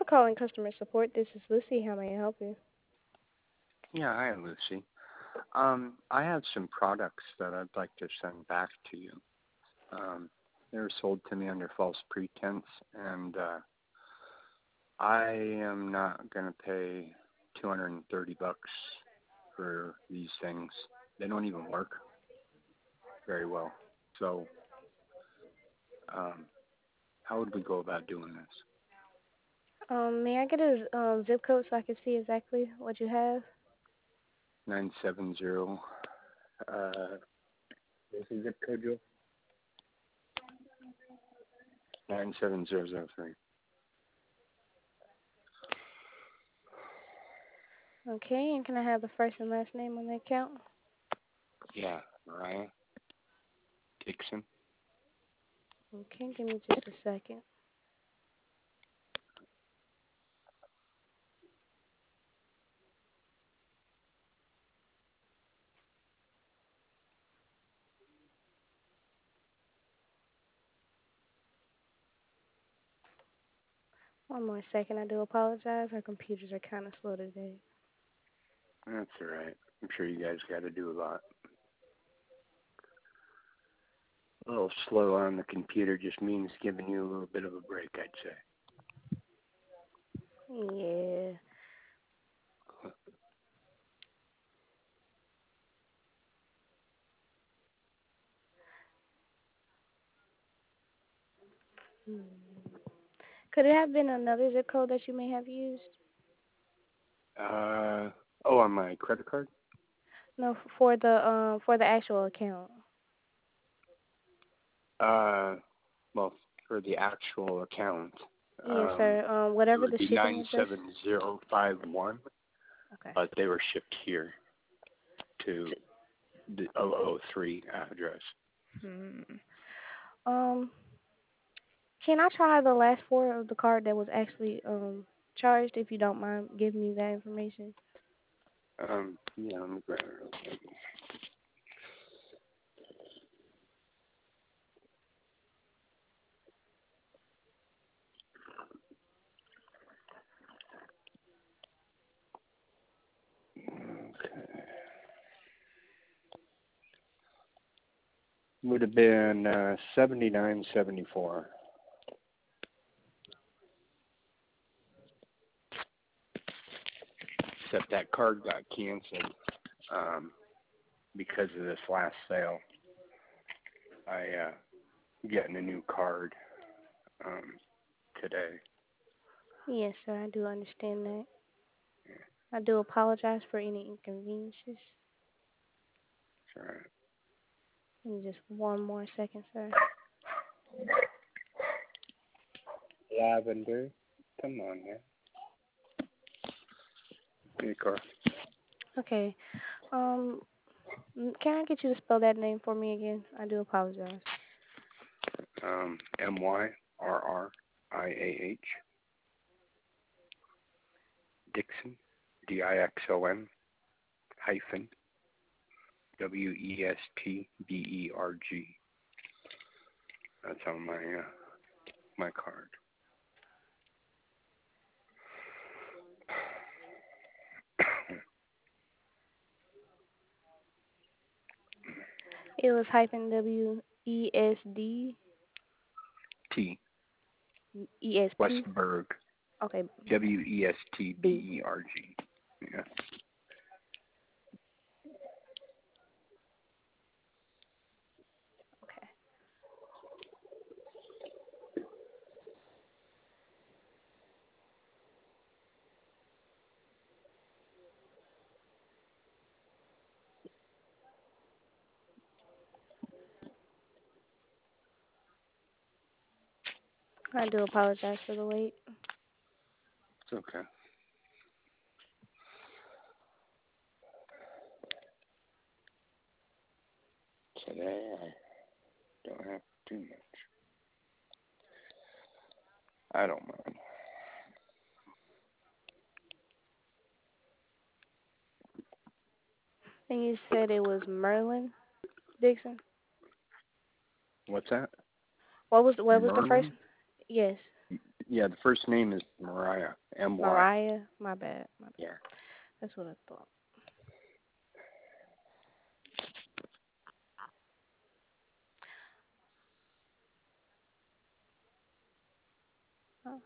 calling customer support. This is Lucy. How may I help you? Yeah, hi, Lucy. I have some products that I'd like to send back to you. They were sold to me under false pretense, and I am not going to pay $230 for these things. They don't even work very well. So, how would we go about doing this? May I get a zip code so I can see exactly what you have? 970. What's the zip code, Joe? 97003. Okay, and can I have the first and last name on the account? Yeah, Mariah Dixon. Okay, give me just a second. One more second. I do apologize. Our computers are kind of slow today. That's all right. I'm sure you guys got to do a lot. A little slow on the computer just means giving you a little bit of a break, I'd say. Yeah. Hmm. Could it have been another zip code that you may have used? On my credit card? No, for the actual account. Well, for the actual account, Yes, sir. it Whatever would the be shipping address. 97051, Okay. but they were shipped here to the 003 address. Hmm. Um, can I try the last four of the card that was actually charged, if you don't mind giving me that information? Yeah, let me grab it real quick. Okay. Would have been 7974. Except that card got canceled because of this last sale. I getting a new card today. Yes, sir. I do understand that. I do apologize for any inconveniences. All right. Give me just one more second, sir. Lavender. Come on, man. Hey, car. Okay. Um, can I get you to spell that name for me again? I do apologize. Myrrriah. Dixon. Dixon hyphen Westberg. That's on my card. It was hyphen WESD T. ESP. Westberg. Okay. B. Westberg. Yeah. Okay. I do apologize for the wait. It's okay. Today I don't have too much. I don't mind. And you said it was Merlin Dixon. What's that? What was the first? Merlin? Yes. Yeah, the first name is Mariah. M-Y. Mariah. My bad. My bad. Yeah. That's what I thought. Oh.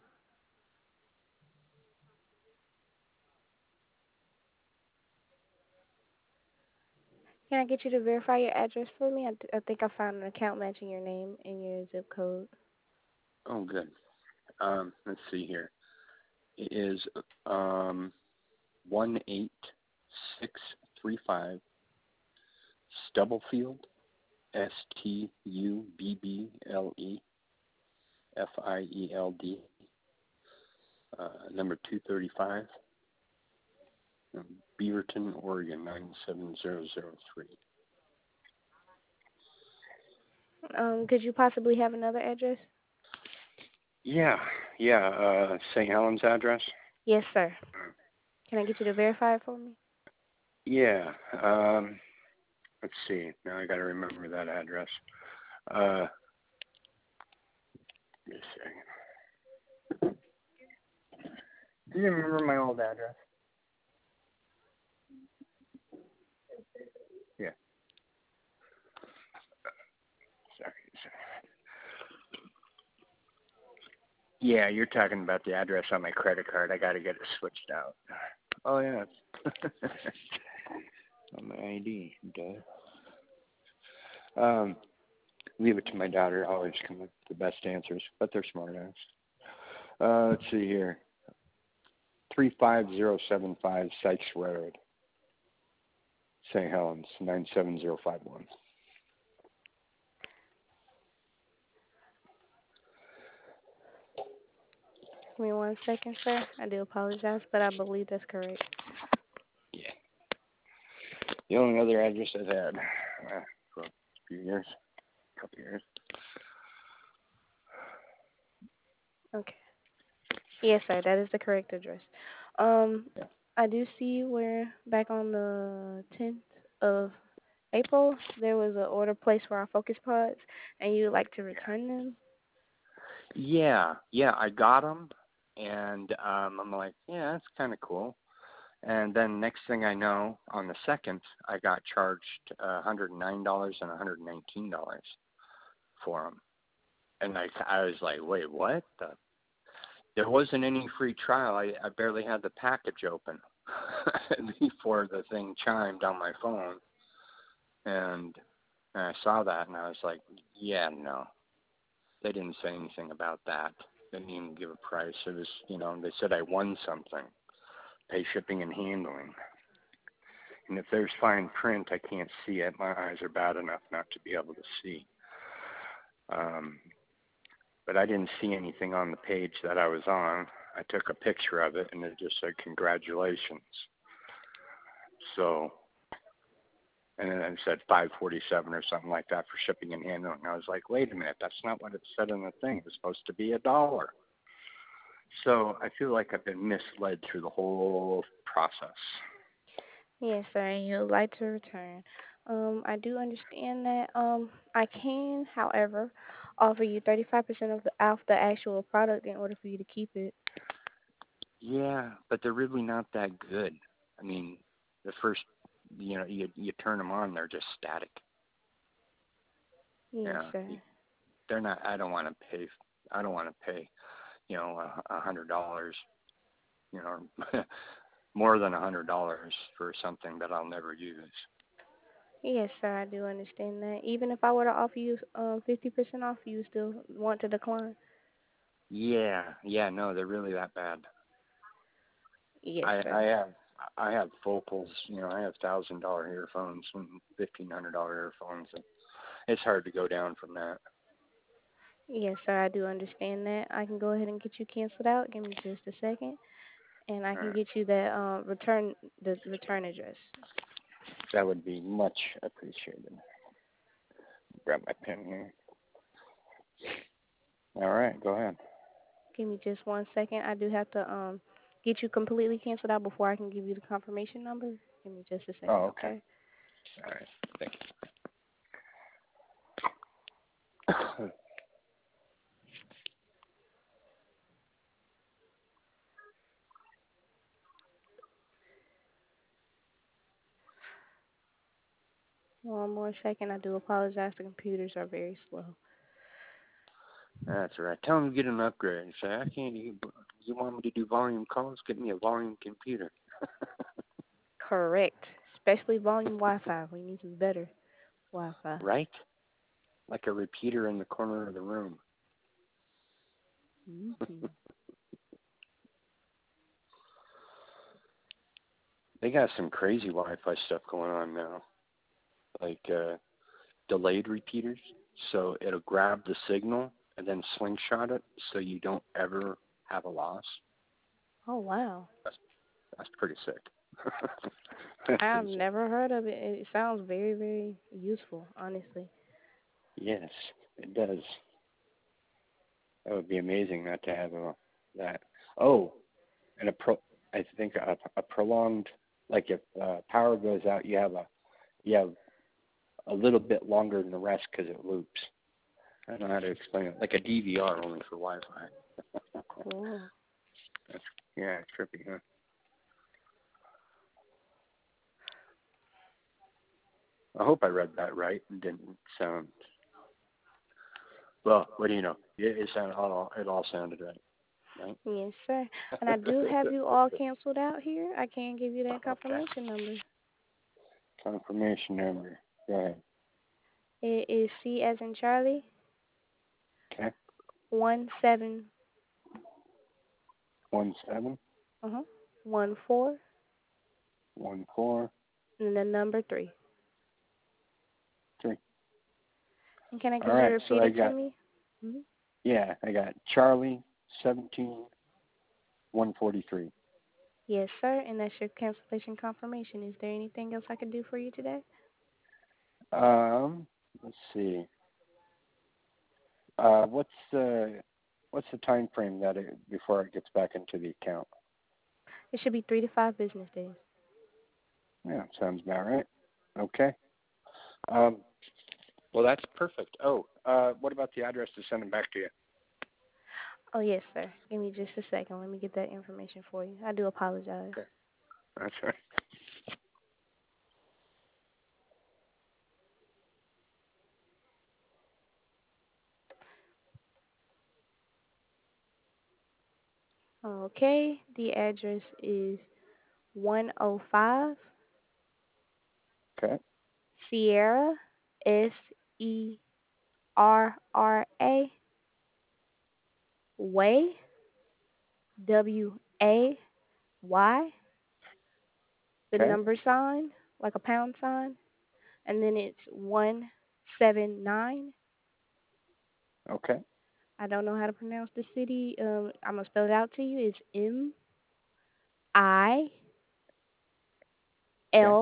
Can I get you to verify your address for me? I think I found an account matching your name and your zip code. Oh, good. Let's see here. It is 18635 Stubblefield, Stubblefeld, number 235, Beaverton, Oregon 97003. Could you possibly have another address? Yeah, yeah. St. Helens address. Yes, sir. Can I get you to verify it for me? Yeah. Let's see. Now I got to remember that address. Just a second. Do you remember my old address? Yeah. Sorry. Yeah, you're talking about the address on my credit card. I got to get it switched out. Oh yeah. On my ID, duh. Leave it to my daughter. Always come with the best answers, but they're smart ass. Let's see here. 35075 Sykes Road, St. Helens 97051. Give me 1 second, sir. I do apologize, but I believe that's correct. Yeah. The only other address I've had for a few years, a couple years. Okay. Yes, sir. That is the correct address. Yeah. I do see where back on the 10th of April there was an order placed for our Focus Pods, and you'd like to return them. Yeah, I got them, and I'm like, yeah, that's kind of cool. And then next thing I know, on the 2nd, I got charged $109 and $119 for them. And I was like, wait, what? There wasn't any free trial. I barely had the package open before the thing chimed on my phone. And I saw that, and I was like, yeah, no. They didn't say anything about that. They didn't even give a price. It was, they said I won something. Pay shipping and handling. And if there's fine print, I can't see it. My eyes are bad enough not to be able to see. But I didn't see anything on the page that I was on. I took a picture of it, and it just said, congratulations. So, and then it said 547 or something like that for shipping and handling. I was like, wait a minute, that's not what it said in the thing. It was supposed to be $1. So I feel like I've been misled through the whole process. Yes, sir. And you'd like to return. I do understand that. I can, however, offer you 35% off the actual product in order for you to keep it. Yeah, but they're really not that good. I mean, the first, you turn them on, they're just static. Yes, Yeah, sir. they're not. I don't want to pay. I don't want to pay, $100. More than $100 for something that I'll never use. Yes, sir. I do understand that. Even if I were to offer you 50% off, you still want to decline? Yeah, no, they're really that bad. Yes, I I sir. have I have focals. I have $1,000 earphones and $1,500 earphones. And it's hard to go down from that. Yes, sir. I do understand that. I can go ahead and get you canceled out. Give me just a second, and I can get you that the return address. That would be much appreciated. Grab my pen here. All right, go ahead. Give me just 1 second. I do have to get you completely canceled out before I can give you the confirmation number. Give me just a second, Oh, okay. okay? All right. Thank you. One more second. I do apologize. The computers are very slow. That's right. Tell them to get an upgrade. Say, I can't. You want me to do volume calls? Get me a volume computer. Correct. Especially volume Wi-Fi. We need some better Wi-Fi. Right? Like a repeater in the corner of the room. Mm-hmm. They got some crazy Wi-Fi stuff going on now, like delayed repeaters. So it'll grab the signal and then slingshot it, so you don't ever have a loss. Oh wow. That's pretty sick. That's I've pretty sick. never heard of it. It sounds very, very useful, honestly. Yes, it does. That would be amazing not to have that. Oh, and I think a prolonged, like if power goes out, you have a little bit longer than the rest because it loops. I don't know how to explain it. Like a DVR only for Wi-Fi. Cool. That's, yeah, it's trippy, huh? I hope I read that right and didn't sound. Well, what do you know? It all sounded right, right? Yes, sir. And I do have you all canceled out here. I can give you that Okay. confirmation number. Confirmation number. Go ahead. It is C as in Charlie, Okay. 17, 17 uh-huh, 14, 14 and the number 3. 3. And can I All get you to right. So repeat I it to got me? Hmm. I got Charlie 17 143. Yes, sir. And that's your cancellation confirmation. Is there anything else I can do for you today? Let's see. What's the time frame before it gets back into the account? It should be 3 to 5 business days. Yeah, sounds about right. Okay. Um, well, that's perfect. Oh, what about the address to send them back to you? Oh, yes, sir. Give me just a second. Let me get that information for you. I do apologize. Okay, that's right. Okay. The address is 105 Okay. Sierra, Serra Way, Way, the Okay. number sign, like a pound sign, and then it's 179. Okay. I don't know how to pronounce the city. I'm gonna spell it out to you. It's Okay.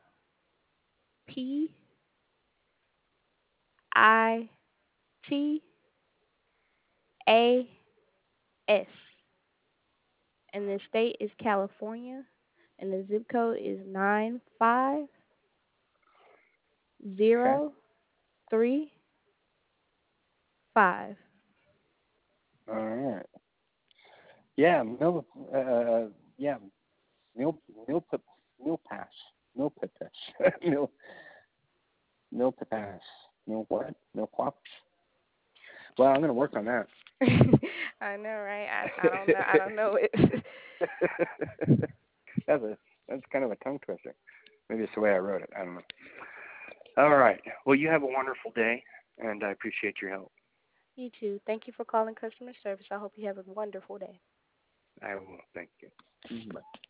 Milpas, and the state is California, and the zip code is nine five Okay. zero three five. All right. Yeah. Yeah. Mil. Mil. Mil pass. Mil pass. Mil. Mil pass. Mil what? Mil pops. Well, I'm gonna work on that. I know, right? I don't know. I don't know it. that's that's kind of a tongue twister. Maybe it's the way I wrote it. I don't know. All right. Well, you have a wonderful day, and I appreciate your help. You too. Thank you for calling customer service. I hope you have a wonderful day. I will. Thank you. Bye.